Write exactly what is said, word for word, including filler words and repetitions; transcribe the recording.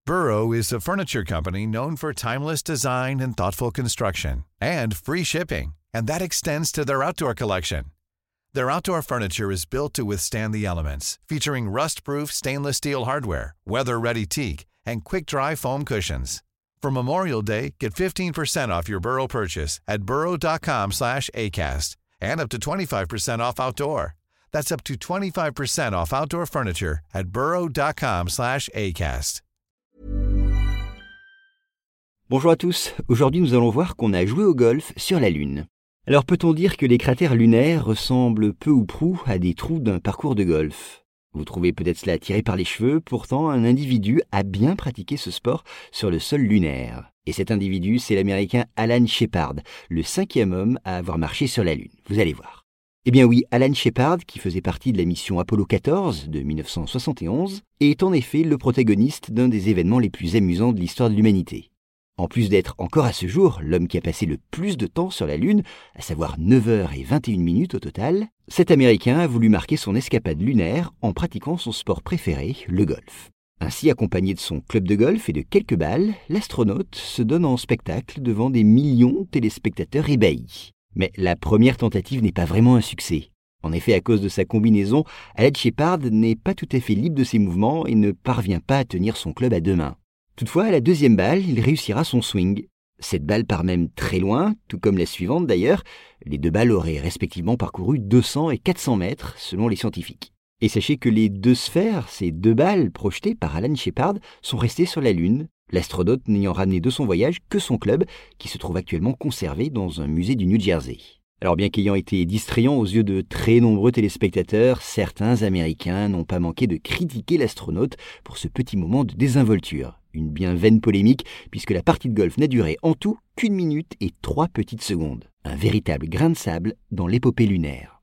Burrow is a furniture company known for timeless design and thoughtful construction, and free shipping, and that extends to their outdoor collection. Their outdoor furniture is built to withstand the elements, featuring rust-proof stainless steel hardware, weather-ready teak, and quick-dry foam cushions. For Memorial Day, get fifteen percent off your Burrow purchase at burrow.com slash ACAST and up to twenty-five percent off outdoor. That's up to twenty-five percent off outdoor furniture at burrow.com slash ACAST. Bonjour à tous, aujourd'hui nous allons voir qu'on a joué au golf sur la Lune. Alors peut-on dire que les cratères lunaires ressemblent peu ou prou à des trous d'un parcours de golf ? Vous trouvez peut-être cela tiré par les cheveux, pourtant un individu a bien pratiqué ce sport sur le sol lunaire. Et cet individu, c'est l'Américain Alan Shepard, le cinquième homme à avoir marché sur la Lune. Vous allez voir. Eh bien oui, Alan Shepard, qui faisait partie de la mission Apollo quatorze de dix-neuf cent soixante et onze, est en effet le protagoniste d'un des événements les plus amusants de l'histoire de l'humanité. En plus d'être encore à ce jour l'homme qui a passé le plus de temps sur la Lune, à savoir neuf heures et vingt et une minutes au total, cet Américain a voulu marquer son escapade lunaire en pratiquant son sport préféré, le golf. Ainsi, accompagné de son club de golf et de quelques balles, l'astronaute se donne en spectacle devant des millions de téléspectateurs ébahis. Mais la première tentative n'est pas vraiment un succès. En effet, à cause de sa combinaison, Alan Shepard n'est pas tout à fait libre de ses mouvements et ne parvient pas à tenir son club à deux mains. Toutefois, à la deuxième balle, il réussira son swing. Cette balle part même très loin, tout comme la suivante d'ailleurs. Les deux balles auraient respectivement parcouru deux cents et quatre cents mètres, selon les scientifiques. Et sachez que les deux sphères, ces deux balles projetées par Alan Shepard, sont restées sur la Lune, l'astronaute n'ayant ramené de son voyage que son club, qui se trouve actuellement conservé dans un musée du New Jersey. Alors bien qu'ayant été distrayant aux yeux de très nombreux téléspectateurs, certains Américains n'ont pas manqué de critiquer l'astronaute pour ce petit moment de désinvolture. Une bien vaine polémique, puisque la partie de golf n'a duré en tout qu'une minute et trois petites secondes. Un véritable grain de sable dans l'épopée lunaire.